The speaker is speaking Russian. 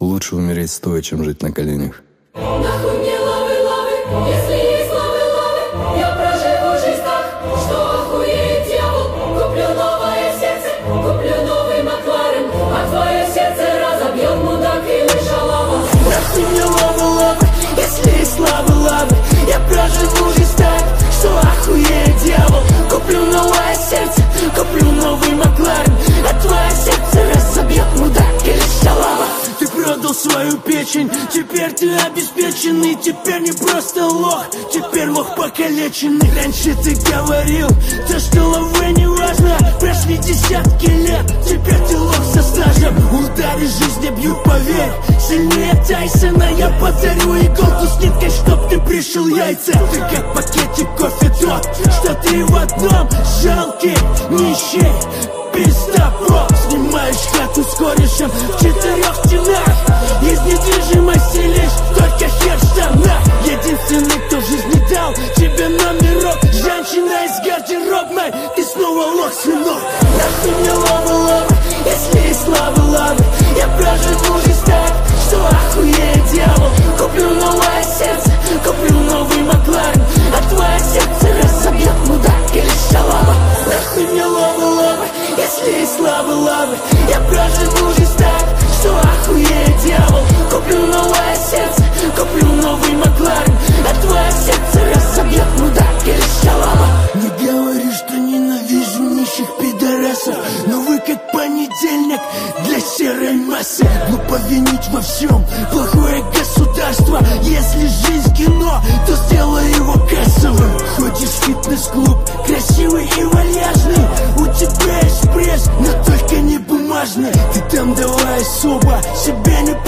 Лучше умереть стоя, чем жить на коленях. Нахуй мне лавы, если есть лавы, я проживу жизнь так, что охуеет дьявол. Куплю новое сердце, куплю новый Макларен, а твое сердце разобьет мудак или шалава. Нахуй мне лавы, если есть лавы, я проживу жизнь так, что охуеет дьявол. Куплю новое сердце, куплю новый Макларен, а твое сердце разобьет мудак или шалава. Ты продал свою печень, теперь ты обеспеченный. Теперь не просто лох, теперь лох покалеченный. Раньше ты говорил, то что лавы не важно. Прошли десятки лет, теперь ты лох со стажем. Удары жизни бьют, поверь, сильнее Тайсона. Я подарю иголку с ниткой, чтоб ты пришил яйца. Ты как пакетик кофе тот, что ты в одном жалкий, нищий пиздобол. Снимаешь хату с корешем в 4 стенах. Из недвижимости лишь только хер в штанах. Единственный, кто в жизни дал тебе номерок, женщина из гардеробной. Ты снова лох, сынок. Нахуй мне лавы, если есть лавы, я проживу жизнь так, что охуеет дьявол. Куплю новое сердце, куплю новый Макларен, а твое сердце разобьет мудак или шалава. Нахуй мне лавы, если есть лавы, я проживу жизнь так, что охуеет дьявол. Куплю новое сердце, куплю новый Макларен, а твое сердце разобьет мудак или шалава. Не говори, что ненавижу нищих пидорасов, но вы как понедельник для серой массы. Глупо винить во всем плохое государство. Если жизнь кино, то сделай его кассовым. Ходишь в фитнес-клуб, красивый и вальяжный. У тебя есть пресс, но только не бумажный. Ты там давай особо себе не